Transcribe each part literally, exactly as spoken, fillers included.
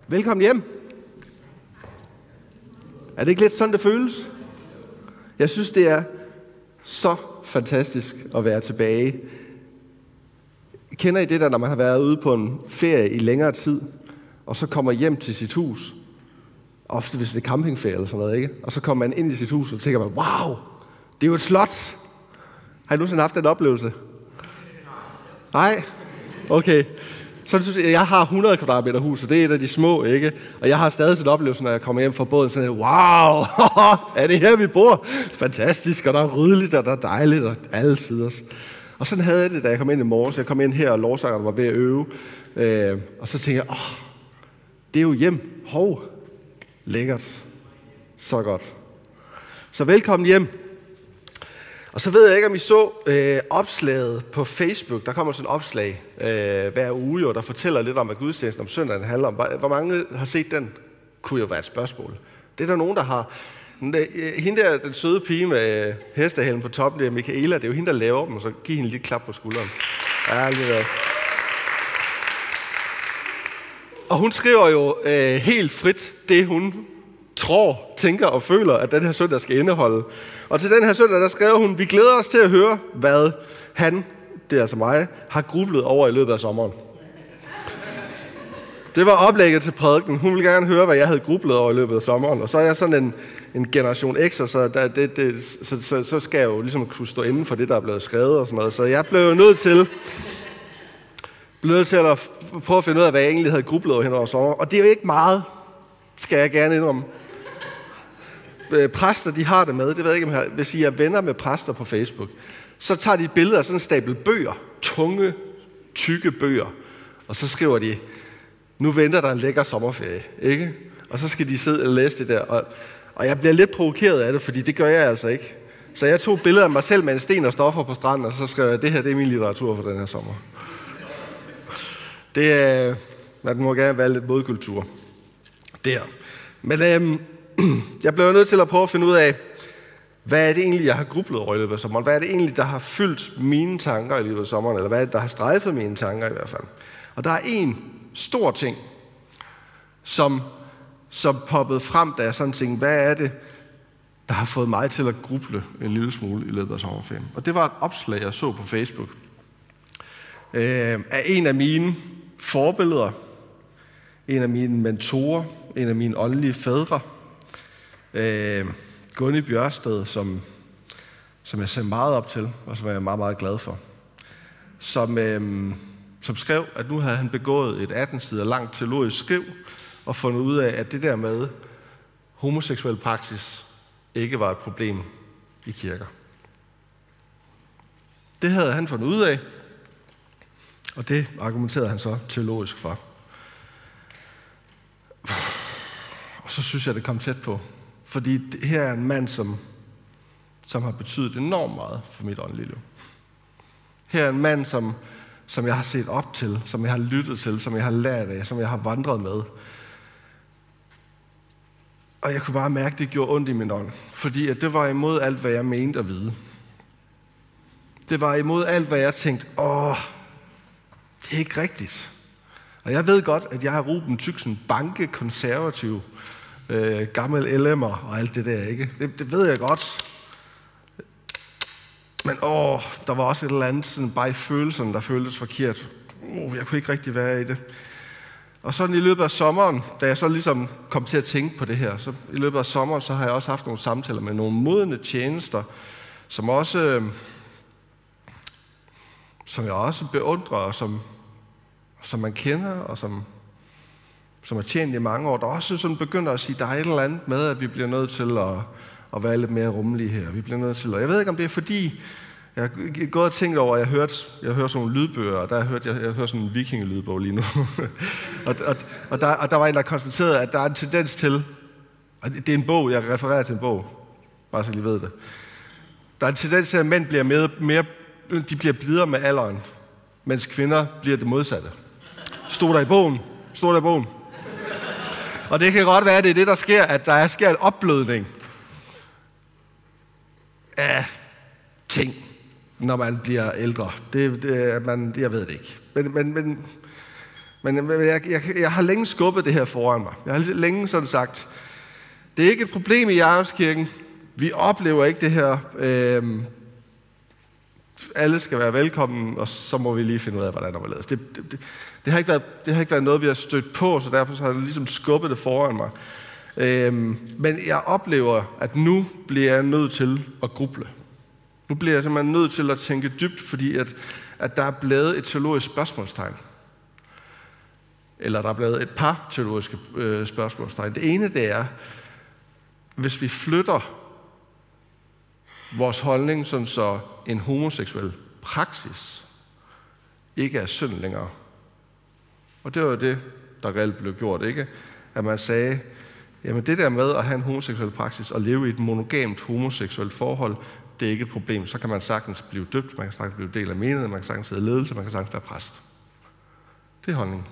Velkommen hjem. Er det ikke lidt sådan, det føles? Jeg synes, det er så fantastisk at være tilbage. Kender I det der, når man har været ude på en ferie i længere tid, og så kommer hjem til sit hus, ofte hvis det er campingferie eller sådan noget, ikke? Og så kommer man ind i sit hus, og tænker man, wow, det er jo et slot. Har I nogensinde haft den oplevelse? Nej? Okay. Så synes jeg, jeg har hundrede kvadratmeter hus, og det er et af de små, ikke? Og jeg har stadig sådan en oplevelse, når jeg kommer hjem fra båden, sådan, wow, er det her, vi bor? Fantastisk, og der er ryddeligt, og der er dejligt, og alle sider. Og sådan havde jeg det, da jeg kom ind i morges. Jeg kom ind her, og lovsangeren var ved at øve. Øh, og så tænkte jeg, åh, det er jo hjem. Hov, lækkert. Så godt. Så velkommen hjem. Og så ved jeg ikke, om I så øh, opslaget på Facebook. Der kommer sådan et opslag øh, hver uge, jo, der fortæller lidt om, at gudstjenesten om søndagen handler om. Hvor mange har set den? Kunne jo være et spørgsmål. Det er der nogen, der har. Hende der, den søde pige med hestehælmen på toppen, det er Michaela. Det er jo hende, der laver dem, og så giv hende lige et klap på skulderen. Ja, lige der. Og hun skriver jo øh, helt frit det, hun tror, tænker og føler, at den her søndag skal indeholde. Og til den her søndag, der skrev hun, vi glæder os til at høre, hvad han, det er altså mig, har grublet over i løbet af sommeren. Det var oplægget til prædiken. Hun ville gerne høre, hvad jeg havde grublet over i løbet af sommeren. Og så er jeg sådan en, en generation X'er, så, der, det, det, så, så, så skal jeg jo ligesom kunne stå inden for det, der er blevet skrevet og sådan noget. Så jeg blev nødt til, blev nødt til at prøve at finde ud af, hvad jeg egentlig havde grublet over hen over sommeren. Og det er jo ikke meget, skal jeg gerne indrømme. Præster, de har det med. Det ved jeg ikke, om jeg har. Hvis I er venner med præster på Facebook, så tager de billeder af sådan en stabel bøger. Tunge, tykke bøger. Og så skriver de, nu venter der en lækker sommerferie, ikke? Og så skal de sidde og læse det der. Og, og jeg bliver lidt provokeret af det, fordi det gør jeg altså ikke. Så jeg tog billeder af mig selv med en sten og stoffer på stranden, og så skrev jeg, det her det er min litteratur for den her sommer. Det er, man må gerne være lidt modkultur. Der. Men øhm, jeg blev nødt til at prøve at finde ud af, hvad er det egentlig, jeg har grublet over i løbet af sommeren? Hvad er det egentlig, der har fyldt mine tanker i løbet af sommeren? Eller hvad er det, der har strejfet mine tanker i hvert fald? Og der er en stor ting, som, som poppede frem, da jeg sådan tænkte, hvad er det, der har fået mig til at gruble en lille smule i løbet af sommerferien? Og det var et opslag, jeg så på Facebook, øh, af en af mine forbilleder, en af mine mentorer, en af mine åndelige fædre, øh, Gunny Bjørsted, som, som jeg ser meget op til, og som jeg er meget, meget glad for, som, øh, som skrev, at nu havde han begået et atten sider langt teologisk skriv, og fundet ud af, at det der med homoseksuel praksis ikke var et problem i kirker. Det havde han fundet ud af, og det argumenterede han så teologisk for. Og så synes jeg, det kom tæt på. Fordi det her er en mand, som, som har betydet enormt meget for mit åndelige liv. Her er en mand, som, som jeg har set op til, som jeg har lyttet til, som jeg har lært af, som jeg har vandret med. Og jeg kunne bare mærke, at det gjorde ondt i min ånd. Fordi at det var imod alt, hvad jeg mente at vide. Det var imod alt, hvad jeg tænkte, åh, det er ikke rigtigt. Og jeg ved godt, at jeg er Ruben Tyksen, banke, konservativ, øh, gammel L M'er og alt det der, ikke? Det, det ved jeg godt. Men åh, der var også et eller andet, sådan bare i følelsen, der føltes forkert. Uh, jeg kunne ikke rigtig være i det. Og så i løbet af sommeren, da jeg så ligesom kom til at tænke på det her, så i løbet af sommeren, så har jeg også haft nogle samtaler med nogle modne tjenester, som også, øh, som jeg også beundrer, og som som man kender, og som, som har tjent i mange år, der også sådan begynder at sige, der er et eller andet med, at vi bliver nødt til at, at være lidt mere rummelige her. Vi bliver nødt til, og jeg ved ikke, om det er fordi, jeg har gået og tænkt over, at jeg hørte, jeg hørte sådan nogle lydbøger, og der har jeg hørt, jeg, jeg hørt sådan en vikingelydbog lige nu. og, og, og, der, og der var en, der konstaterede, at der er en tendens til, og det er en bog, jeg refererer til en bog, bare så I ved det. Der er en tendens til, at mænd bliver mere, mere de bliver blidere med alderen, mens kvinder bliver det modsatte. Stod der i bogen? Stod der i bogen? Og det kan godt være, at det er det, der sker, at der sker en opblødning af ting, når man bliver ældre. Det, det, man, jeg ved det ikke. Men, men, men Men jeg, jeg, jeg har længe skubbet det her foran mig. Jeg har længe sådan sagt, det er ikke et problem i Jakobskirken. Vi oplever ikke det her. Øhm, alle skal være velkommen, og så må vi lige finde ud af, hvordan der var lavet. Det, det, det, det, har ikke været, det har ikke været noget, vi har stødt på, så derfor så har jeg ligesom skubbet det foran mig. Øhm, men jeg oplever, at nu bliver jeg nødt til at gruble. Nu bliver jeg simpelthen nødt til at tænke dybt, fordi at, at der er blevet et teologisk spørgsmålstegn. Eller der er blevet et par teologiske øh, spørgsmålstegn. Det ene, det er, hvis vi flytter vores holdning, sådan så en homoseksuel praksis ikke er synd længere. Og det var det, der reelt blev gjort, ikke? At man sagde, jamen det der med at have en homoseksuel praksis og leve i et monogamt homoseksuelt forhold, det er ikke et problem. Så kan man sagtens blive døbt, man kan sagtens blive del af menigheden, man kan sagtens sidde i ledelse, man kan sagtens være præst. Det er holdningen.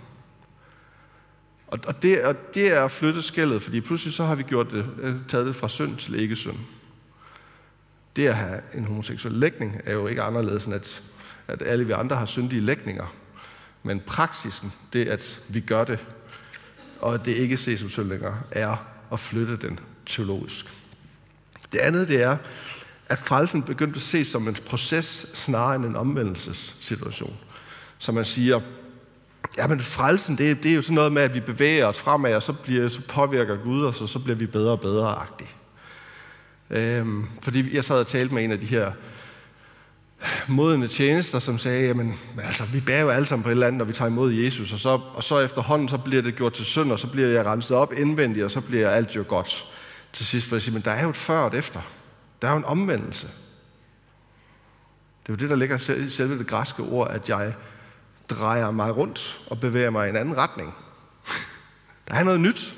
Og det, og det er at flytte skellet, fordi pludselig så har vi gjort det, taget det fra synd til ikke synd. Det at have en homoseksuel lægning er jo ikke anderledes end, at, at alle vi andre har syndige lægninger. Men praksisen, det at vi gør det, og at det ikke ses som synd længere, er at flytte den teologisk. Det andet, det er, at frelsen begyndte at ses som en proces snarere end en omvendelsessituation. Så man siger, ja, men frelsen, det, det er jo sådan noget med, at vi bevæger os fremad, og så, bliver, så påvirker Gud os, og så bliver vi bedre og bedre-agtige. Øhm, fordi jeg sad og talte med en af de her modne tjenester, som sagde, jamen, altså, vi bærer jo alle sammen på et eller andet, når vi tager imod Jesus, og så, og så efterhånden, så bliver det gjort til synd, og så bliver jeg renset op indvendigt, og så bliver alt jo godt til sidst. For jeg siger, men der er jo et før og et efter. Der er jo en omvendelse. Det er jo det, der ligger i selve det græske ord, at jeg drejer mig rundt og bevæger mig i en anden retning. Der er noget nyt.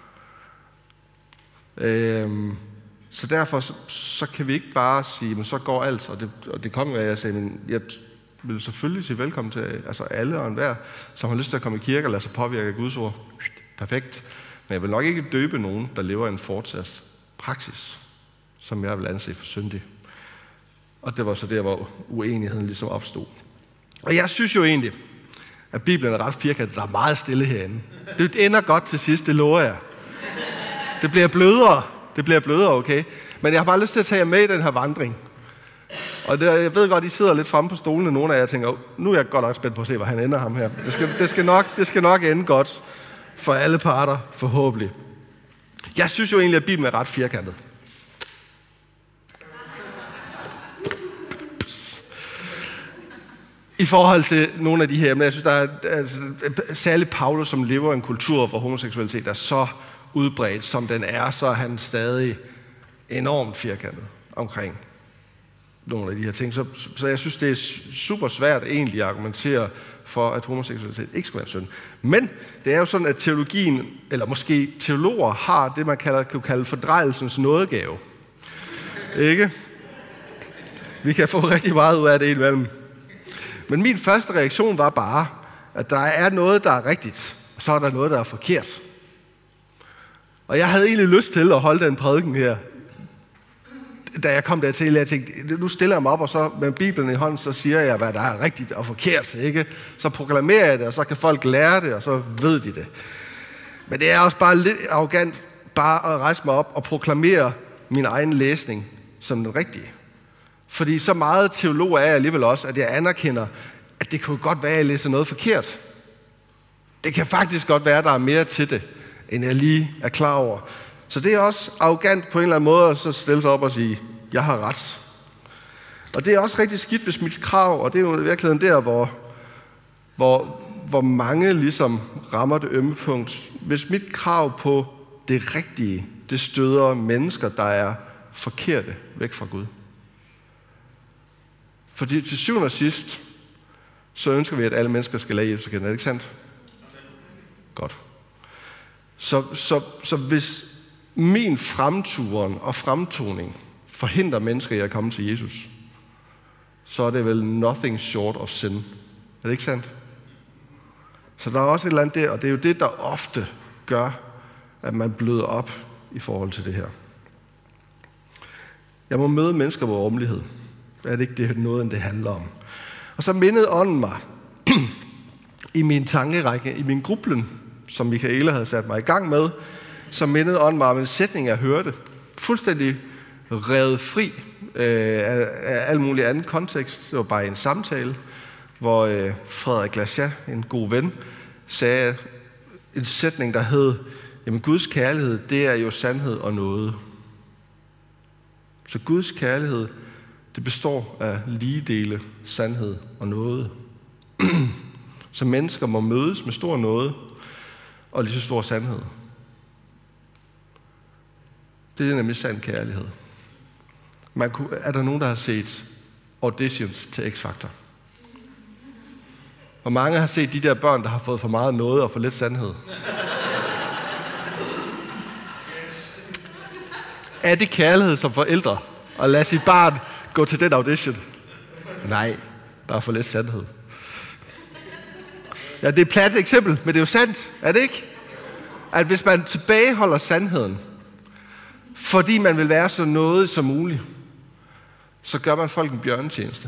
Øhm, så derfor så, så kan vi ikke bare sige, men så går alt, og det, og det kommer af, at jeg sagde, men jeg vil selvfølgelig sige velkommen til altså alle og enhver, som har lyst til at komme i kirke og lade sig påvirke af Guds ord. Perfekt. Men jeg vil nok ikke døbe nogen, der lever en fortsat praksis, som jeg vil anse for syndig. Og det var så der, hvor uenigheden ligesom opstod. Og jeg synes jo egentlig, at Bibelen er ret firkantet. Der er meget stille herinde. Det ender godt til sidst, det lover jeg. Det bliver blødere. Det bliver blødere, okay? Men jeg har bare lyst til at tage jer med i den her vandring. Og det, jeg ved godt, I sidder lidt fremme på stolene, nogle af jer tænker, nu er jeg godt nok spændt på at se, hvor han ender ham her. Det skal, det skal, nok, det skal nok ende godt for alle parter, forhåbentlig. Jeg synes jo egentlig, at Bibelen er ret firkantet. I forhold til nogle af de her, men jeg synes, der er altså, særligt Paulus, som lever i en kultur, hvor homoseksualitet er så udbredt, som den er, så er han stadig enormt firkantet omkring nogle af de her ting. Så, så jeg synes, det er super svært egentlig at argumentere for, at homoseksualitet ikke skal være synd. Men det er jo sådan, at teologien, eller måske teologer, har det, man kalder, kan kalde fordrejelsens nådegave. Ikke? Vi kan få rigtig meget ud af det indimellem. Men min første reaktion var bare, at der er noget, der er rigtigt, og så er der noget, der er forkert. Og jeg havde egentlig lyst til at holde den prædiken her, da jeg kom dertil. Jeg tænkte, nu stiller jeg mig op, og så med Bibelen i hånden, så siger jeg, hvad der er rigtigt og forkert. Ikke? Så proklamerer jeg det, og så kan folk lære det, og så ved de det. Men det er også bare lidt arrogant bare at rejse mig op og proklamere min egen læsning som den rigtige. Fordi så meget teolog er jeg alligevel også, at jeg anerkender, at det kunne godt være, at jeg læser noget forkert. Det kan faktisk godt være, at der er mere til det, end jeg lige er klar over. Så det er også arrogant på en eller anden måde at så stille sig op og sige, jeg har ret. Og det er også rigtig skidt, hvis mit krav, og det er jo i virkeligheden der, hvor, hvor, hvor mange ligesom rammer det ømme punkt. Hvis mit krav på det rigtige, det støder mennesker, der er forkerte væk fra Gud. Fordi til syvende og sidst, så ønsker vi, at alle mennesker skal lade Jesus kende. Er det ikke sandt? Godt. Så, så, så hvis min fremturen og fremtoning forhindrer mennesker i at komme til Jesus, så er det vel nothing short of sin. Er det ikke sandt? Så der er også et eller andet der, og det er jo det, der ofte gør, at man bløder op i forhold til det her. Jeg må møde mennesker med rummelighed. Er det ikke det noget, end det handler om? Og så mindede ånden mig i min tankerække, i min grublen, som Michaela havde sat mig i gang med, så mindede ånden mig om en sætning, jeg hørte. Fuldstændig revet fri øh, af, af al mulig anden kontekst. Det var bare en samtale, hvor øh, Frederik Glacier, en god ven, sagde en sætning, der hed, jamen Guds kærlighed, det er jo sandhed og nåde. Så Guds kærlighed, det består af lige dele sandhed og nåde. Så mennesker må mødes med stor nåde og lige så stor sandhed. Det er nemlig sand kærlighed. Man kunne, er der nogen, der har set auditions til X-Factor? Og mange har set de der børn, der har fået for meget nåde og for lidt sandhed. Er det kærlighed som forældre at lade sit barn gå til den audition? Nej, der er for lidt sandhed. Ja, det er et plat eksempel, men det er jo sandt, er det ikke? At hvis man tilbageholder sandheden, fordi man vil være så nådig som muligt, så gør man folk en bjørnetjeneste.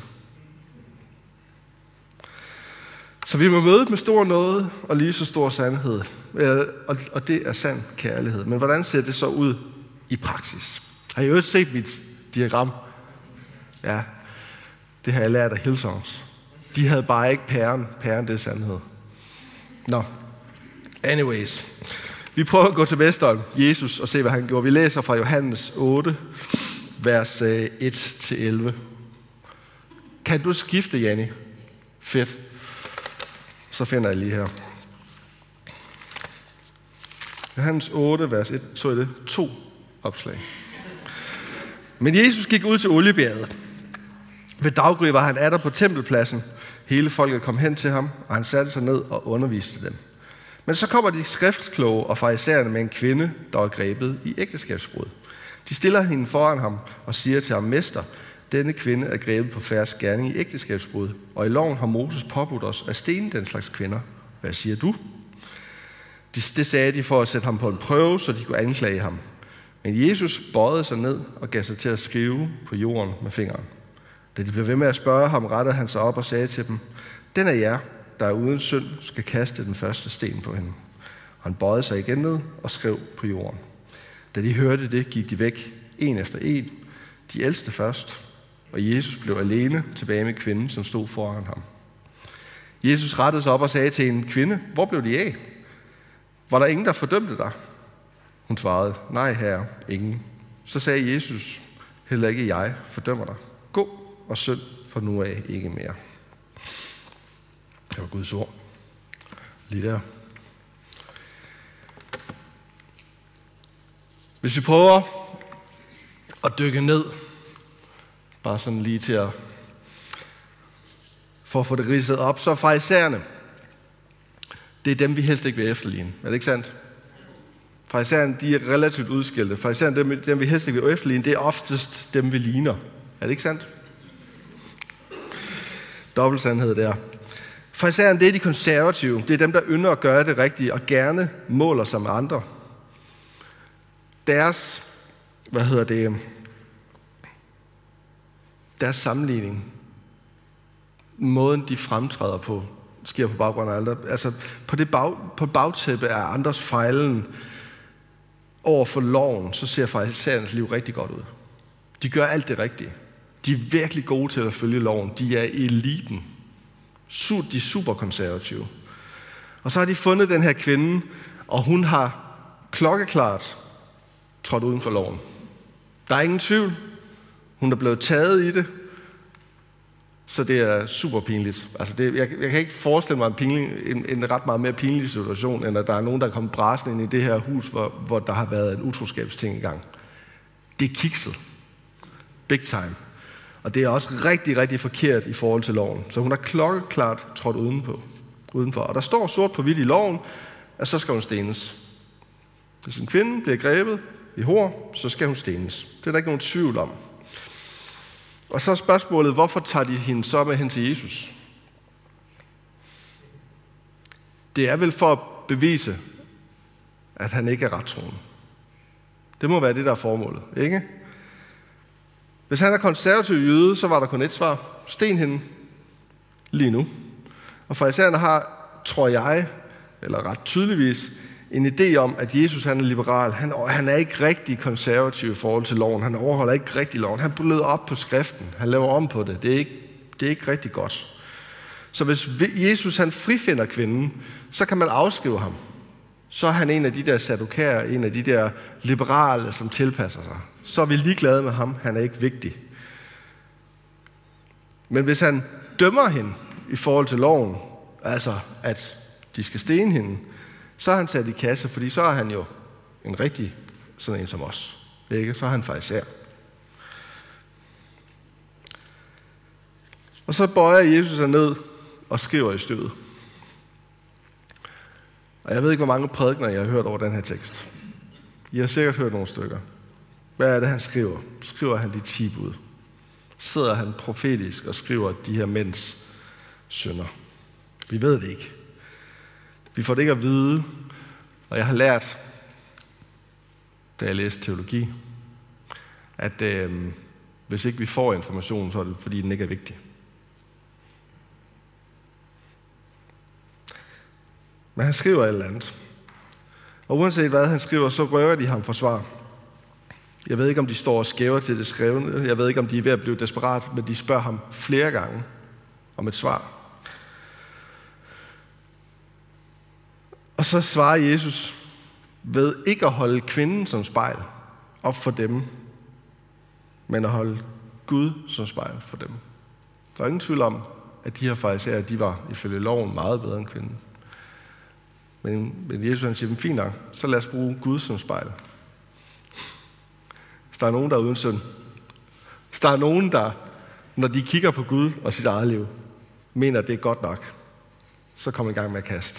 Så vi må møde med stor nåde og lige så stor sandhed. Og det er sand kærlighed. Men hvordan ser det så ud i praksis? Har I jo set mit diagram? Ja, det har jeg lært af Hillsongs. De havde bare ikke pæren. Pæren, det er sandhed. Nå, anyways. Vi prøver at gå til mesteren, Jesus, og se, hvad han gjorde. Vi læser fra Johannes otte, vers et til elleve. Kan du skifte, Janni? Fedt. Så finder jeg lige her. Johannes otte, vers et, så er det to opslag. Men Jesus gik ud til oliebjerget. Ved daggry var han atter på tempelpladsen. Hele folket kom hen til ham, og han satte sig ned og underviste dem. Men så kommer de skriftkloge og farisæerne med en kvinde, der var grebet i ægteskabsbrud. De stiller hende foran ham og siger til ham, Mester, denne kvinde er grebet på fersk gerning i ægteskabsbrud, og i loven har Moses påbudt os at stene den slags kvinder. Hvad siger du? Det sagde de for at sætte ham på en prøve, så de kunne anklage ham. Men Jesus bøjede sig ned og gav sig til at skrive på jorden med fingeren. Da de blev ved med at spørge ham, rettede han sig op og sagde til dem, den af jer, der er uden synd, skal kaste den første sten på hende. Og han bøjede sig igen ned og skrev på jorden. Da de hørte det, gik de væk, en efter en, de ældste først, og Jesus blev alene tilbage med kvinden, som stod foran ham. Jesus rettede sig op og sagde til en kvinde, hvor blev de af? Var der ingen, der fordømte dig? Hun svarede, nej herre, ingen. Så sagde Jesus, heller ikke jeg fordømmer dig. Gå og synd fra nu af ikke mere. Det var Guds ord. Lige der. Hvis vi prøver at dykke ned, bare sådan lige til at, for at få det ridset op, så farisæerne, det er dem, vi helst ikke vil efterligne. Er det ikke sandt? Farisæerne, de er relativt udskilte. Farisæerne, dem, dem vi helst ikke vil efterligne, det er oftest dem, vi ligner. Er det ikke sandt? Dobbeltsandhed der. Farisæerne, det er de konservative. Det er dem, der ynder at gøre det rigtige og gerne måler sig med andre. Deres, hvad hedder det, deres sammenligning, måden de fremtræder på, sker på baggrund af andre. Altså på det bag, på bagtæppe af andres fejlen over for loven, så ser farisæernes liv rigtig godt ud. De gør alt det rigtige. De er virkelig gode til at følge loven. De er eliten. De er super konservative. Og så har de fundet den her kvinde, og hun har klokkeklart trådt uden for loven. Der er ingen tvivl. Hun er blevet taget i det, så det er super pinligt. Altså det, jeg, jeg kan ikke forestille mig en, pinlig, en, en ret meget mere pinlig situation, end at der er nogen, der er kommet brasen ind i det her hus, hvor, hvor der har været en utroskabsting i gang. Det er kikset. Big time. Og det er også rigtig, rigtig forkert i forhold til loven. Så hun har klokkeklart trådt udenpå, udenfor. Og der står sort på hvidt i loven, at så skal hun stenes. Hvis en kvinde bliver grebet i hor, så skal hun stenes. Det er der ikke nogen tvivl om. Og så er spørgsmålet, hvorfor tager de hende så med hen til Jesus? Det er vel for at bevise, at han ikke er rettroende. Det må være det, der er formålet, ikke? Hvis han er konservativ jøde, så var der kun et svar. Sten hende lige nu. Og farisæerne har tror jeg, eller ret tydeligvis, en idé om, at Jesus han er liberal. Han, han er ikke rigtig konservativ i forhold til loven. Han overholder ikke rigtig loven. Han bløder op på skriften. Han laver om på det. Det er ikke, det er ikke rigtig godt. Så hvis Jesus han frifinder kvinden, så kan man afskrive ham. Så er han en af de der saddukarer, en af de der liberale, som tilpasser sig. Så er vi ligeglade med ham. Han er ikke vigtig. Men hvis han dømmer hende i forhold til loven, altså at de skal stene hende, så er han sat i kasse, fordi så er han jo en rigtig sådan en som os. Ikke? Så er han farisæer. Og så bøjer Jesus sig ned og skriver i støvet. Og jeg ved ikke, hvor mange prædikener jeg har hørt over den her tekst. I har sikkert hørt nogle stykker. Hvad er det, han skriver? Skriver han de ti bud? Sidder han profetisk og skriver de her mænds synder? Vi ved det ikke. Vi får det ikke at vide. Og jeg har lært, da jeg læste teologi, at øh, hvis ikke vi får information, så er det fordi den ikke er vigtig. Men han skriver et eller andet. Og uanset hvad han skriver, så røver de ham for svar. Jeg ved ikke, om de står og skæver til det skrevne. Jeg ved ikke, om de er ved at blive desperat, men de spørger ham flere gange om et svar. Og så svarer Jesus ved ikke at holde kvinden som spejl op for dem, men at holde Gud som spejl for dem. Der er ingen tvivl om, at de her farisæere, de var ifølge loven meget bedre end kvinden. Men, men Jesus han siger, fint nok, så lad os bruge Gud som spejl. Hvis der er nogen, der er uden synd. Hvis der er nogen, der, når de kigger på Gud og sit eget liv, mener, at det er godt nok, så kom i gang med at kaste.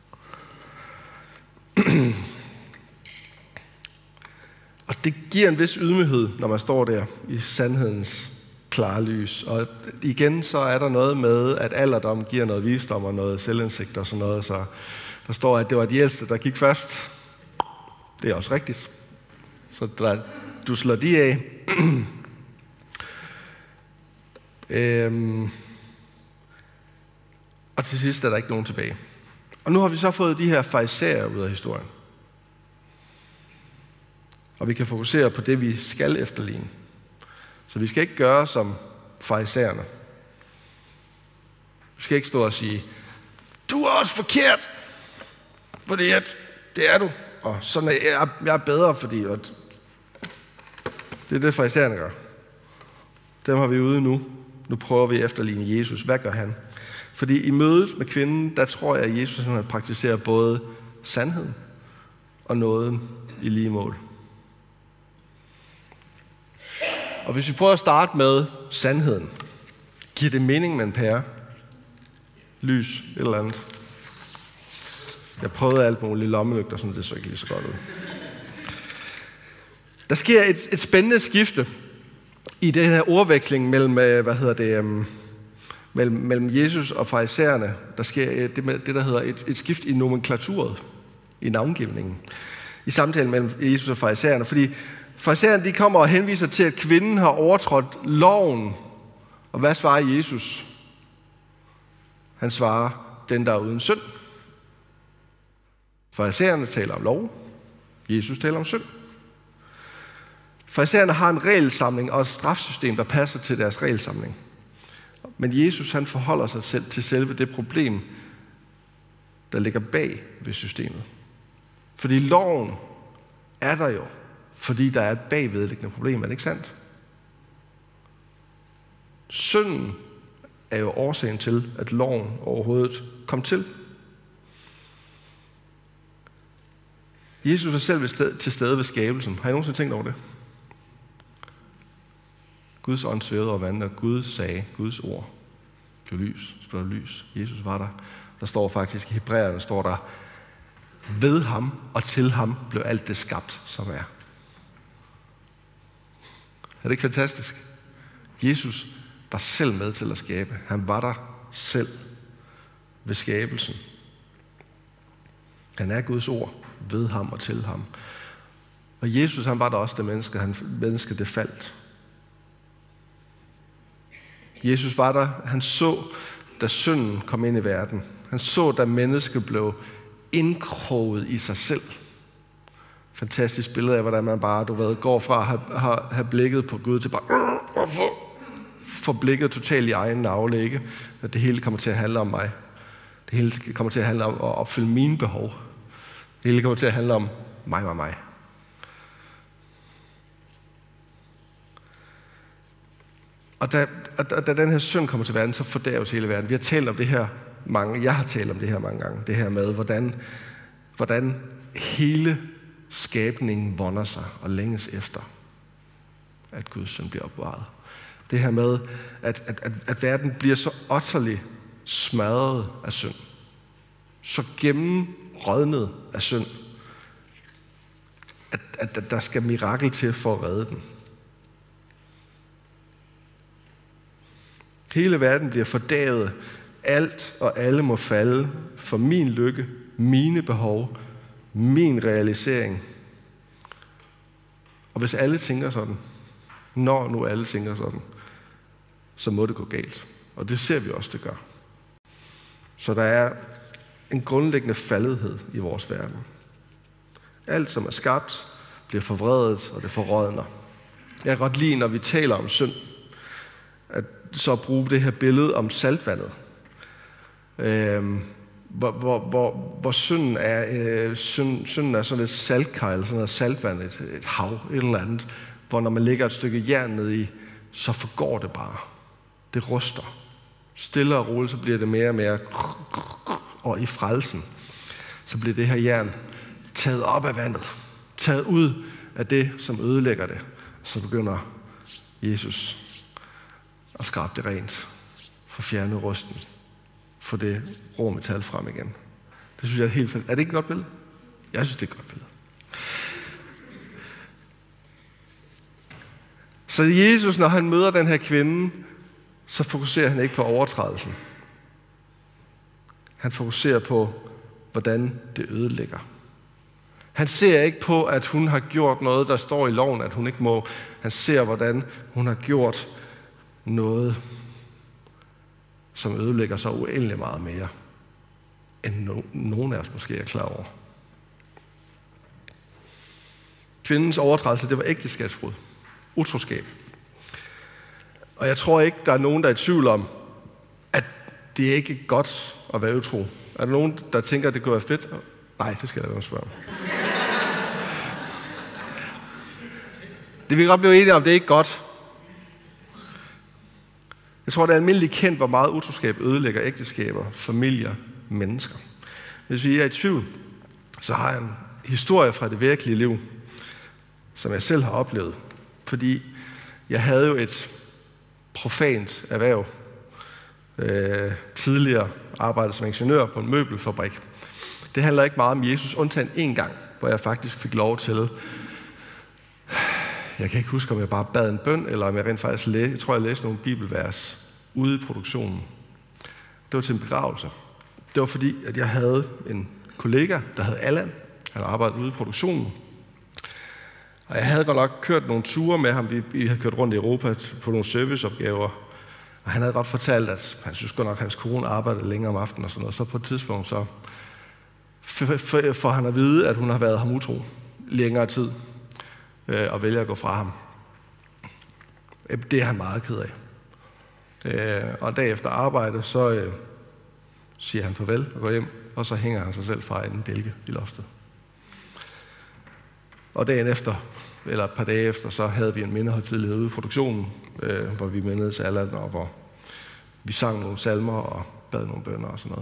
Og det giver en vis ydmyghed, når man står der i sandhedens klare lys. Og igen, så er der noget med, at alderdom giver noget visdom og noget selvindsigt og sådan noget. Så der står, at det var de ældste, der gik først. Det er også rigtigt. Så der, du slår de af. øhm. Og til sidst er der ikke nogen tilbage. Og nu har vi så fået de her farisæer ud af historien. Og vi kan fokusere på det, vi skal efterligne. Så vi skal ikke gøre som farisæerne. Vi skal ikke stå og sige, du er også forkert, fordi at, det er du. Og sådan er jeg, jeg er bedre, fordi at, det er det, farisæerne gør. Dem har vi ude nu. Nu prøver vi at efterligne Jesus. Hvad gør han? Fordi i mødet med kvinden, der tror jeg, at Jesus han praktiserer både sandheden og nåden i lige mål. Og hvis vi prøver at starte med sandheden, giver det mening med en pære? Lys, et eller andet. Jeg prøvede alt muligt lommelygter, sådan det så ikke lige så godt ud. Der sker et, et spændende skifte i den her ordveksling mellem, hvad hedder det, um, mellem, mellem Jesus og farisæerne. Der sker det, det der hedder et, et skift i nomenklaturet, i navngivningen, i samtalen mellem Jesus og farisæerne, fordi farisæerne, de kommer og henviser til, at kvinden har overtrådt loven. Og hvad svarer Jesus? Han svarer, den der er uden synd. Farisæerne taler om lov. Jesus taler om synd. Farisæerne har en regelsamling og et strafsystem, der passer til deres regelsamling. Men Jesus, han forholder sig selv til selve det problem, der ligger bag ved systemet. Fordi loven er der jo, fordi der er et bagvedliggende problem, er det ikke sandt? Synden er jo årsagen til, at loven overhovedet kom til. Jesus var selv til stede ved skabelsen. Har I nogensinde tænkt over det? Guds ånd svævede over vandet, og Gud sagde, Guds ord blev lys, så blev der lys. Jesus var der. Der står faktisk i Hebræerne, står der, ved ham og til ham blev alt det skabt, som er. Er det ikke fantastisk? Jesus var selv med til at skabe. Han var der selv ved skabelsen. Han er Guds ord ved ham og til ham. Og Jesus, han var der også, det menneske, han, menneske det faldt. Jesus var der, han så, da synden kom ind i verden. Han så, da mennesket blev indkroget i sig selv. Fantastisk billede af, hvordan man bare, du ved, går fra at have, have, have blikket på Gud til bare at få, få blikket totalt i egen navle, ikke? At det hele kommer til at handle om mig. Det hele kommer til at handle om at opfylde mine behov. Det hele kommer til at handle om mig, mig, mig. Og da, og da den her synd kommer til verden, så fordærves hele verden. Vi har talt om det her mange, jeg har talt om det her mange gange, det her med, hvordan, hvordan hele skabningen vonder sig og længes efter, at Guds søn bliver opbevaret. Det her med, at, at, at, at verden bliver så utterligt smadret af synd, så gennemrådnet af synd, at, at, at der skal mirakel til for at redde den. Hele verden bliver fordærvet. Alt og alle må falde for min lykke, mine behov, min realisering. Og hvis alle tænker sådan, når nu alle tænker sådan, så må det gå galt. Og det ser vi også, det gør. Så der er en grundlæggende faldenhed i vores verden. Alt, som er skabt, bliver forvredet, og det forrådner. Jeg kan godt lide, når vi taler om synd, at så bruge det her billede om saltvandet. Øhm, hvor, hvor, hvor, hvor synden er, øh, synd, synden er sådan et saltkar, eller sådan noget saltvand, et, et hav, et eller andet, hvor når man lægger et stykke jern ned i, så forgår det bare. Det ruster. Stille og roligt, så bliver det mere og mere, og i frelsen, så bliver det her jern taget op af vandet, taget ud af det, som ødelægger det. Så begynder Jesus at skrabe det rent, få fjernet rusten, få det rå metal frem igen. Det synes jeg er helt fedt. Er det ikke et godt billede? Jeg synes, det er et godt billede. Så Jesus, når han møder den her kvinde, så fokuserer han ikke på overtrædelsen. Han fokuserer på, hvordan det ødelægger. Han ser ikke på, at hun har gjort noget, der står i loven, at hun ikke må. Han ser, hvordan hun har gjort noget, som ødelægger så uendelig meget mere, end no- nogen af os måske er klar over. Kvindens overtrædelse, det var ægteskabsbrud. Utroskab. Og jeg tror ikke, der er nogen, der er i tvivl om, at det er ikke godt at være utro. Er der nogen, der tænker, at det kunne være fedt? Nej, det skal jeg da spørge om. Det vil godt blive enige om, det er ikke godt. Jeg tror, det er almindeligt kendt, hvor meget utroskab ødelægger ægteskaber, familier, mennesker. Hvis vi er i tvivl, så har jeg en historie fra det virkelige liv, som jeg selv har oplevet. Fordi jeg havde jo et profant erhverv. Øh, tidligere arbejdede som ingeniør på en møbelfabrik. Det handler ikke meget om Jesus, undtagen en gang, hvor jeg faktisk fik lov til. Jeg kan ikke huske, om jeg bare bad en bøn, eller om jeg rent faktisk læste, jeg tror, jeg læste nogle bibelvers ude i produktionen. Det var til en begravelse. Det var fordi, at jeg havde en kollega, der hed Allan. Han arbejdede ude i produktionen. Og jeg havde godt nok kørt nogle ture med ham. Vi, vi havde kørt rundt i Europa på nogle serviceopgaver. Og han havde godt fortalt, at han synes godt nok, at hans kone arbejdede længere om aftenen og sådan noget. Så på et tidspunkt, så får han at vide, at hun har været ham utro længere tid. Øh, og vælger at gå fra ham. Det er han meget ked af. Øh, og dag efter arbejde, så øh, siger han farvel og går hjem, og så hænger han sig selv fra en bjælke i loftet. Og dagen efter, eller et par dage efter, så havde vi en mindehøjtidelighed ude i produktionen, øh, hvor vi mindedes Allan, og hvor vi sang nogle salmer og bad nogle bønner og sådan noget.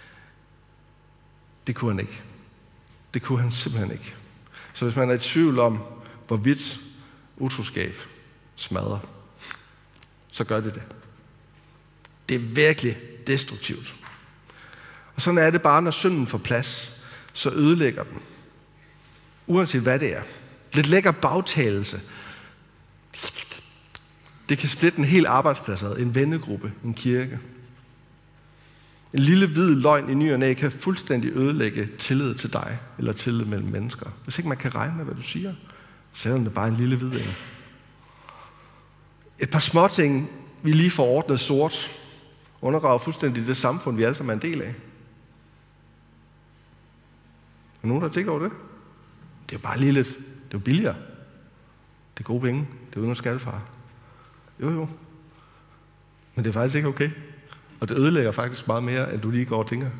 Det kunne han ikke. Det kunne han simpelthen ikke. Så hvis man er i tvivl om, hvorvidt utroskab smadrer, så gør det det. Det er virkelig destruktivt. Og sådan er det bare, når synden får plads, så ødelægger den. Uanset hvad det er. Lidt lækker bagtalelse. Det kan splitte en hel arbejdsplads ad, en vennegruppe, en kirke. En lille hvid løgn i ny og næ kan fuldstændig ødelægge tillid til dig, eller tillid mellem mennesker. Hvis ikke man kan regne med, hvad du siger, selvom det bare er en lille hvid en. Et par småting, vi lige får ordnet sort, undergraver fuldstændig det samfund, vi alle sammen er en del af. Er nogen, der tænker over det? Det er jo bare lige lidt. Det er jo billigere. Det er gode penge. Det er uden at skattefare. Jo, jo. Men det er faktisk ikke okay. Og det ødelægger faktisk meget mere, end du lige går og tænker.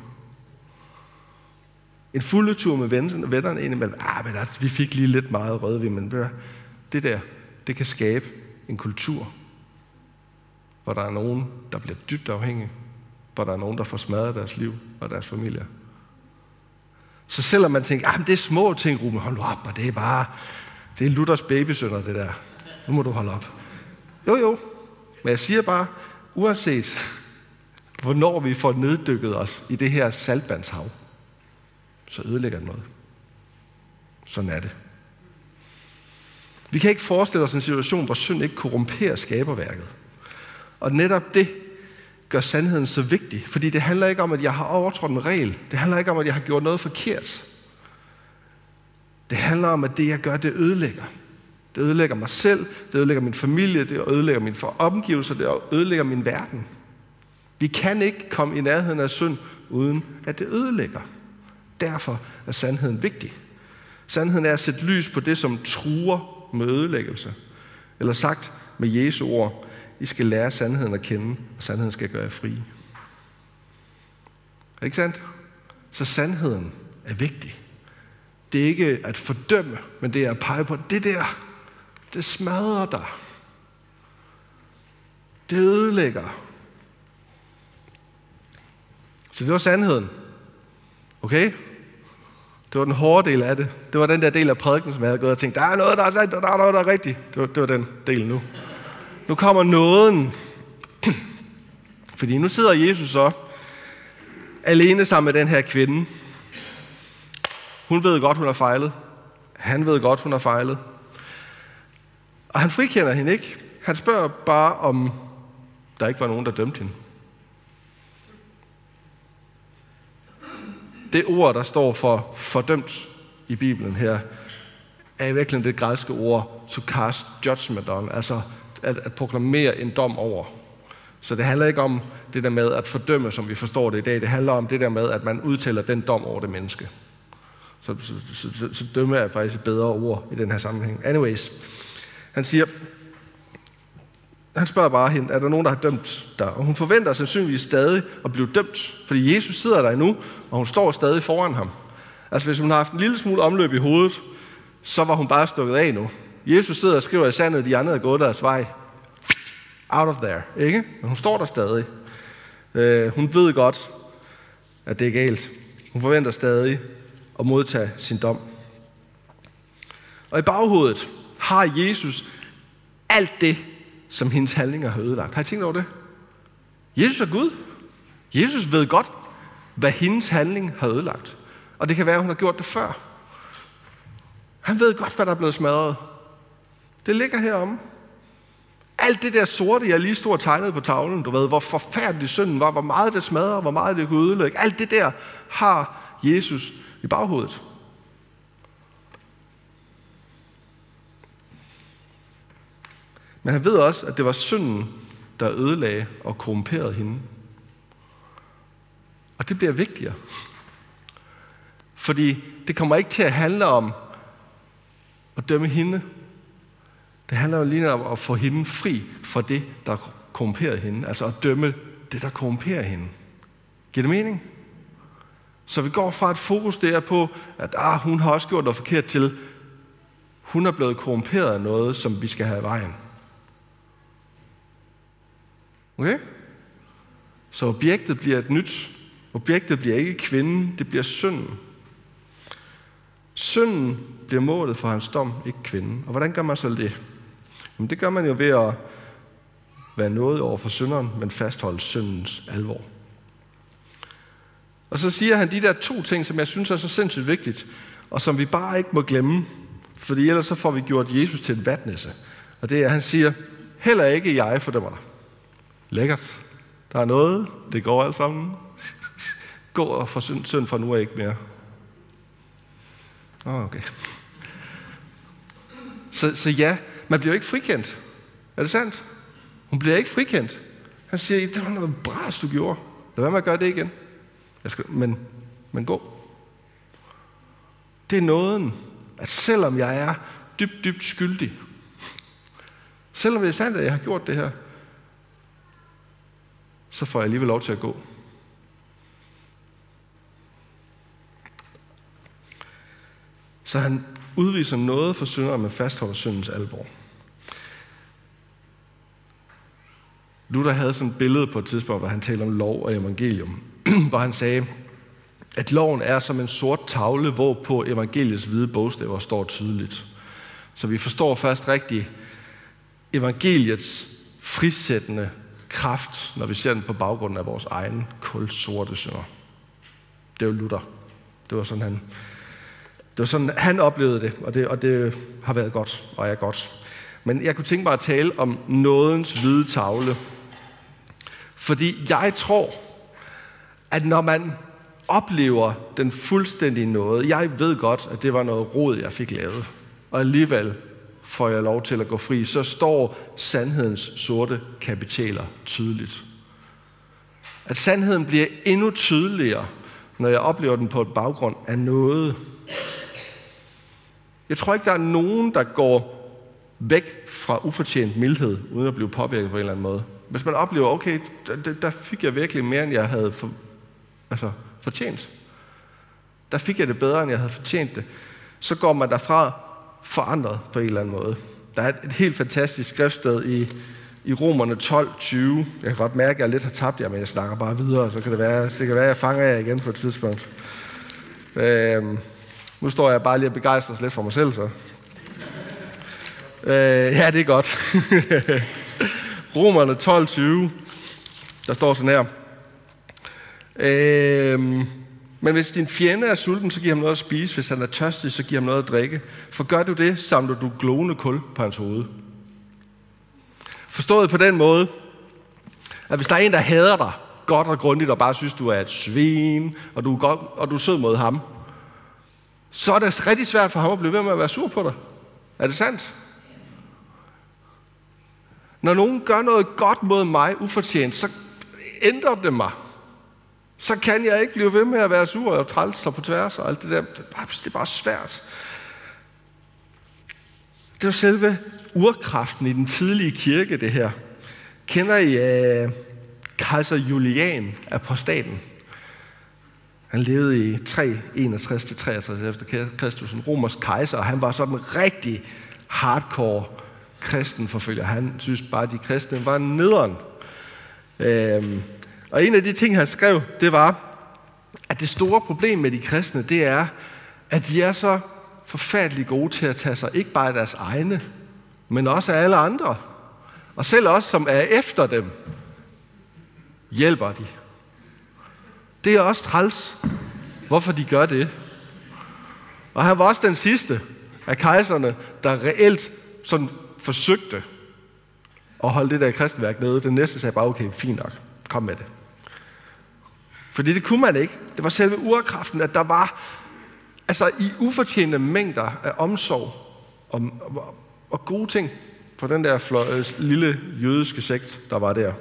En fuldetur med vennerne indimellem. Ah, men altså, vi fik lige lidt meget rødvin, men det der, det kan skabe en kultur, hvor der er nogen, der bliver dybt afhængige, hvor der er nogen, der får smadret deres liv og deres familie. Så selvom man tænker, ah, men det er små ting, Ruben, hold nu op, og det er bare, det er Luthers babysønner, det der. Nu må du holde op. Jo, jo, men jeg siger bare, uanset hvornår vi får neddykket os i det her saltvandshav, så ødelægger det noget. Sådan er det. Vi kan ikke forestille os en situation, hvor synd ikke korrumperer skaberværket. Og netop det gør sandheden så vigtig, fordi det handler ikke om, at jeg har overtrådt en regel. Det handler ikke om, at jeg har gjort noget forkert. Det handler om, at det, jeg gør, det ødelægger. Det ødelægger mig selv, det ødelægger min familie, det ødelægger mine omgivelser, det ødelægger min verden. Vi kan ikke komme i nærheden af synd, uden at det ødelægger. Derfor er sandheden vigtig. Sandheden er at sætte lys på det, som truer med ødelæggelse. Eller sagt med Jesu ord, I skal lære sandheden at kende, og sandheden skal gøre jer frie. Er det ikke sandt? Så sandheden er vigtig. Det er ikke at fordømme, men det er at pege på, det der, det smadrer dig. Det ødelægger. Så det var sandheden. Okay? Det var den hårde del af det. Det var den der del af prædiken, som jeg havde gået og tænkt, der er noget, der er sandt, og der er noget, der er rigtigt. Det var, det var den del nu. Nu kommer nåden. Fordi nu sidder Jesus så alene sammen med den her kvinde. Hun ved godt, hun har fejlet. Han ved godt, hun har fejlet. Og han frikender hende ikke. Han spørger bare, om der ikke var nogen, der dømte hende. Det ord, der står for fordømt i Bibelen her, er i virkeligheden det græske ord to cast judgment on, altså at, at proklamere en dom over. Så det handler ikke om det der med at fordømme, som vi forstår det i dag. Det handler om det der med, at man udtaler den dom over det menneske. Så, så, så, så, så dømme er faktisk et bedre ord i den her sammenhæng. Anyways, han siger, han spørger bare hende, er der nogen, der har dømt dig? Og hun forventer sandsynligvis stadig at blive dømt, fordi Jesus sidder der endnu, og hun står stadig foran ham. Altså hvis hun har haft en lille smule omløb i hovedet, så var hun bare stukket af nu. Jesus sidder og skriver i sandet, de andre er gået deres vej. Out of there, ikke? Men hun står der stadig. Øh, hun ved godt, at det er galt. Hun forventer stadig at modtage sin dom. Og i baghovedet har Jesus alt det, som hendes handlinger har ødelagt. Har I tænkt over det? Jesus er Gud. Jesus ved godt, hvad hendes handling har ødelagt. Og det kan være, at hun har gjort det før. Han ved godt, hvad der er blevet smadret. Det ligger heromme. Alt det der sorte, jeg lige stod og tegnede på tavlen, du ved, hvor forfærdelig synden var, hvor meget det smadrede, hvor meget det kunne ødelægge. Alt det der har Jesus i baghovedet. Men han ved også, at det var synden, der ødelagde og korrumperede hende. Og det bliver vigtigere. Fordi det kommer ikke til at handle om at dømme hende. Det handler jo lige om at få hende fri fra det, der korrumperer hende. Altså at dømme det, der korrumperer hende. Giver det mening? Så vi går fra et fokus der på, at ah, hun har også gjort noget forkert til, hun er blevet korrumperet af noget, som vi skal have i vejen. Okay? Så objektet bliver et nyt. Objektet bliver ikke kvinden, det bliver synden. Synden bliver målet for hans dom, ikke kvinden. Og hvordan gør man så det? Jamen, det gør man jo ved at være noget over for synderen, men fastholde syndens alvor. Og så siger han de der to ting, som jeg synes er så sindssygt vigtigt, og som vi bare ikke må glemme, fordi ellers så får vi gjort Jesus til en vatnisse. Og det er, at han siger, heller ikke jeg fordømmer dig. Lækkert. Der er noget, det går alt sammen. Gå og få synd, synd fra nu af ikke mere. Oh, okay. Så, så ja, man bliver ikke frikendt. Er det sandt? Hun bliver ikke frikendt. Han siger, det var noget bras, du gjorde. Lad være med at gøre det igen. Jeg skal, men, men gå. Det er nåden, at selvom jeg er dybt, dybt skyldig, selvom det er sandt, at jeg har gjort det her, så får jeg alligevel lov til at gå. Så han udviser noget for syndere, men fastholder syndens alvor. Luther havde sådan et billede på et tidspunkt, hvor han talte om lov og evangelium, hvor han sagde, at loven er som en sort tavle, hvorpå evangeliets hvide bogstaver står tydeligt. Så vi forstår først rigtigt evangeliets frisættende kraft, når vi ser den på baggrunden af vores egen kulsorte synder. Det var Luther. Det var sådan, han, det var sådan, han oplevede det og, det, og det har været godt og er godt. Men jeg kunne tænke mig at tale om nådens hvide tavle. Fordi jeg tror, at når man oplever den fuldstændige nåde, jeg ved godt, at det var noget rod, jeg fik lavet, og alligevel får jeg lov til at gå fri, så står sandhedens sorte kapitaler tydeligt. At sandheden bliver endnu tydeligere, når jeg oplever den på et baggrund af noget. Jeg tror ikke, der er nogen, der går væk fra ufortjent mildhed, uden at blive påvirket på en eller anden måde. Hvis man oplever, okay, der, der fik jeg virkelig mere, end jeg havde for, altså, fortjent. Der fik jeg det bedre, end jeg havde fortjent det. Så går man derfra forandret på en eller anden måde. Der er et, et helt fantastisk skriftsted i, i Romerne tolv tyve. Jeg kan godt mærke, at jeg lidt har tabt jer, men jeg snakker bare videre, så kan det være, det kan være at jeg fanger jer igen på et tidspunkt. Øhm, nu står jeg bare lige og begejstres lidt for mig selv, så. Øh, ja, det er godt. Romerne tolv tyve, der står sådan her. Øhm, men hvis din fjende er sulten, så giv ham noget at spise. Hvis han er tørstig, så giv ham noget at drikke. For gør du det, samler du glående kul på hans hoved. Forstået på den måde, at hvis der er en, der hader dig godt og grundigt, og bare synes, du er et svin, og du er, godt, og du er sød mod ham, så er det rigtig svært for ham at blive ved med at være sur på dig. Er det sandt? Når nogen gør noget godt mod mig ufortjent, så ændrer det mig. Så kan jeg ikke blive ved med at være sur og træls og på tværs og alt det der. Det er bare, det er bare svært. Det er jo selve urkraften i den tidlige kirke, det her. Kender I uh, kejser Julian, apostaten? Han levede i tre enogtres til treogtres efter Kristus, en romersk kejser, og han var sådan en rigtig hardcore kristenforfølger. Han synes bare, at de kristne var nederen. Øhm, og en af de ting, han skrev, det var, at det store problem med de kristne, det er, at de er så forfærdeligt gode til at tage sig ikke bare af deres egne, men også af alle andre. Og selv os, som er efter dem, hjælper de. Det er også træls, hvorfor de gør det. Og han var også den sidste af kejserne, der reelt sådan forsøgte at holde det der kristværk nede. Den næste sagde bare, okay, fint nok, kom med det. Fordi det kunne man ikke. Det var selve urkraften, at der var altså i ufortjente mængder af omsorg og, og, og gode ting for den der fløj, lille jødiske sekt, der var der.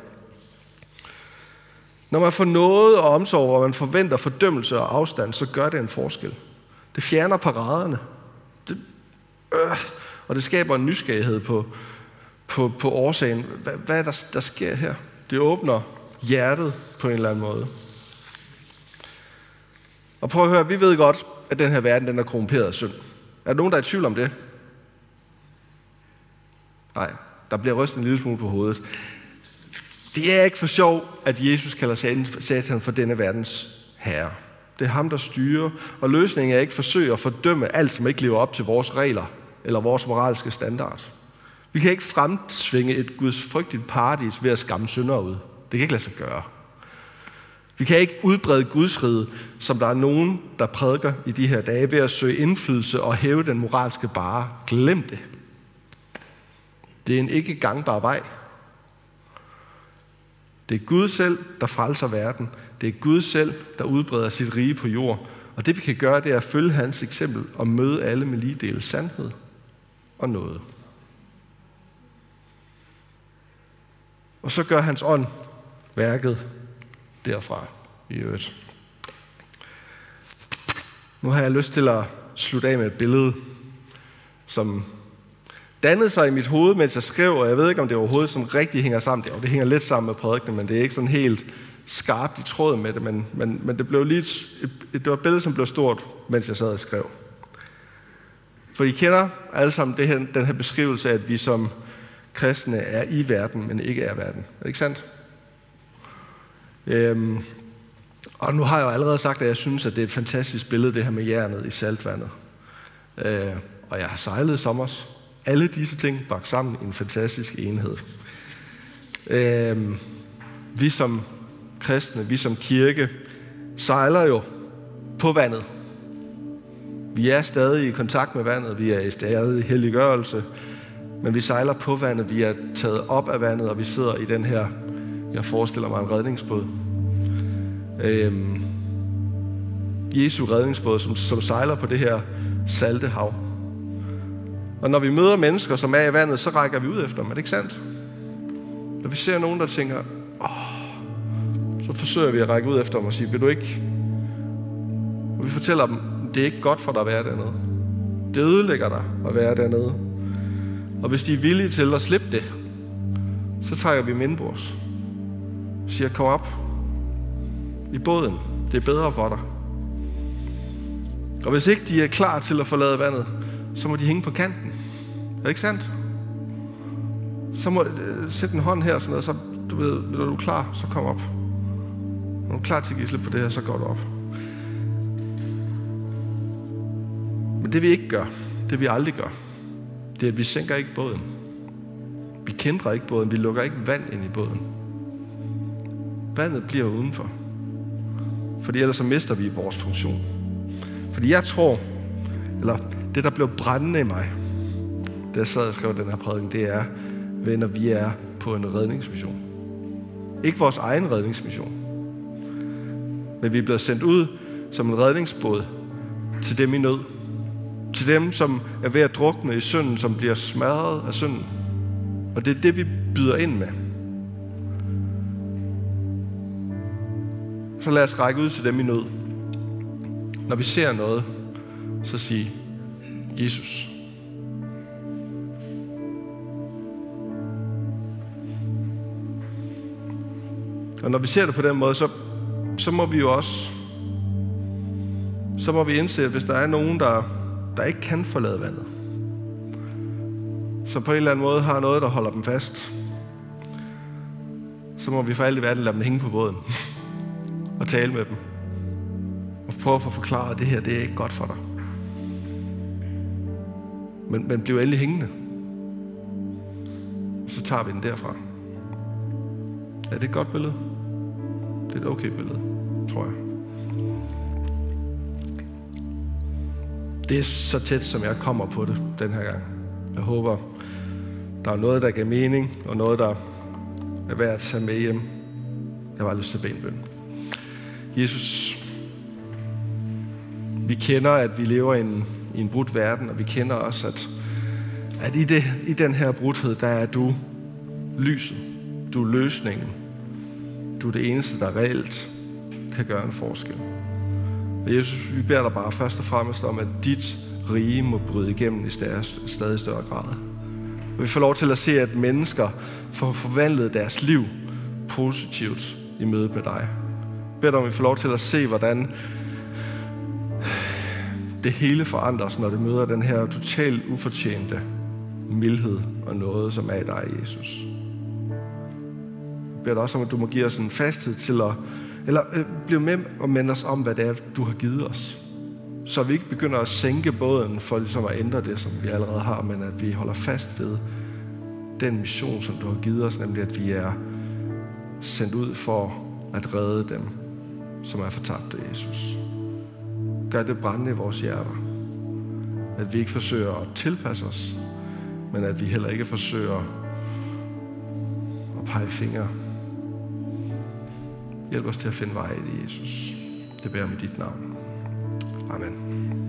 Når man får noget og omsorg, og man forventer fordømmelse og afstand, så gør det en forskel. Det fjerner paraderne. Det, øh, og det skaber en nysgerrighed på, på, på årsagen. Hvad, hvad er der, der sker her? Det åbner hjertet på en eller anden måde. Og prøv at høre, vi ved godt, at den her verden, den er korrumperet af synd. Er der nogen, der er i tvivl om det? Nej, der bliver rystet en lille smule på hovedet. Det er ikke for sjov, at Jesus kalder Satan for denne verdens herre. Det er ham, der styrer, og løsningen er ikke forsøge at fordømme alt, som ikke lever op til vores regler eller vores moralske standard. Vi kan ikke fremtvinge et gudsfrygtigt paradis ved at skamme syndere ud. Det kan ikke lade sig gøre. Vi kan ikke udbrede Guds rige, som der er nogen, der prædiker i de her dage, ved at søge indflydelse og hæve den moralske barre. Glem det. Det er en ikke gangbar vej. Det er Gud selv, der frelser verden. Det er Gud selv, der udbreder sit rige på jord. Og det vi kan gøre, det er at følge hans eksempel og møde alle med lige del sandhed og noget. Og så gør hans ånd værket derfra i øvrigt. Nu har jeg lyst til at slutte af med et billede, som dannede sig i mit hoved, mens jeg skrev, og jeg ved ikke, om det overhovedet sådan rigtig hænger sammen. Det, det hænger lidt sammen med prædikenen, men det er ikke sådan helt skarpt i tråd med det, men, men, men det blev lige et, et, det var et billede, som blev stort, mens jeg sad og skrev. For I kender alle sammen det her, den her beskrivelse af, at vi som kristne er i verden, men ikke er verden. Er det ikke sandt? Øhm, og nu har jeg jo allerede sagt, at jeg synes, at det er et fantastisk billede, det her med jernet i saltvandet. Øh, og jeg har sejlet i sommers. Alle disse ting bagt sammen i en fantastisk enhed. Øh, vi som kristne, vi som kirke, sejler jo på vandet. Vi er stadig i kontakt med vandet, vi er stadig i helliggørelse, men vi sejler på vandet, vi er taget op af vandet, og vi sidder i den her, jeg forestiller mig, en redningsbåd. Øhm, Jesu redningsbåd, som, som sejler på det her salte hav. Og når vi møder mennesker, som er i vandet, så rækker vi ud efter dem. Er det ikke sandt? Når vi ser nogen, der tænker, åh, så forsøger vi at række ud efter dem og sige, vil du ikke? Og vi fortæller dem, det er ikke godt for dig at være dernede. Det ødelægger dig at være dernede. Og hvis de er villige til at slippe det, så trækker vi dem indenbords. Siger, kom op i båden. Det er bedre for dig. Og hvis ikke de er klar til at forlade vandet, så må de hænge på kanten. Er det ikke sandt? Så må øh, sætte en hånd her, sådan noget, så du ved, når du er klar, så kom op. Når du er klar til at give slip på det her, så går du op. Men det vi ikke gør, det vi aldrig gør, det er, at vi sænker ikke båden. Vi kæntrer ikke båden, vi lukker ikke vand ind i båden. Vandet bliver udenfor. Fordi ellers så mister vi vores funktion. Fordi jeg tror, eller det der blev brændende i mig, da jeg sad og skrev den her prædiken, det er, venner, vi er på en redningsmission. Ikke vores egen redningsmission. Men vi er blevet sendt ud som en redningsbåd til dem i nød. Til dem, som er ved at drukne i synden, som bliver smadret af synden. Og det er det, vi byder ind med. Så lad os række ud til dem i nød. Når vi ser noget, så sig Jesus. Og når vi ser det på den måde, så, så må vi jo også, så må vi indse, at hvis der er nogen, der, der ikke kan forlade vandet, så på en eller anden måde har noget, der holder dem fast, så må vi for alt i verden lade dem hænge på båden og tale med dem. Og prøve at få forklaret, at det her, det er ikke godt for dig. Men, men bliv endelig hængende. Så tager vi den derfra. Er det et godt billede? Det er et okay billede, tror jeg. Det er så tæt, som jeg kommer på det den her gang. Jeg håber, der er noget, der giver mening, og noget, der er værd at tage med hjem. Jeg har bare lyst til at bede en bøn. Jesus, vi kender, at vi lever i en, i en brudt verden, og vi kender også, at, at i, det, i den her brudhed, der er du lyset. Du er løsningen. Du er det eneste, der reelt kan gøre en forskel. Og Jesus, vi beder dig bare først og fremmest om, at dit rige må bryde igennem i stadig, stadig større grad. Og vi får lov til at se, at mennesker får forvandlet deres liv positivt i mødet med dig. Jeg beder dig om, at vi får lov til at se, hvordan det hele forandres, når det møder den her totalt ufortjente mildhed og noget, som er i dig, Jesus. Jeg beder dig også om, at du må give os en fasthed til at, eller øh, blive med og minde os om, hvad det er, du har givet os. Så vi ikke begynder at sænke båden for ligesom at ændre det, som vi allerede har, men at vi holder fast ved den mission, som du har givet os, nemlig at vi er sendt ud for at redde dem, som er fortabte, Jesus. Gør det brændende i vores hjerter. At vi ikke forsøger at tilpasse os, men at vi heller ikke forsøger at pege fingre. Hjælp os til at finde vej i det, Jesus. Det beder jeg med dit navn. Amen.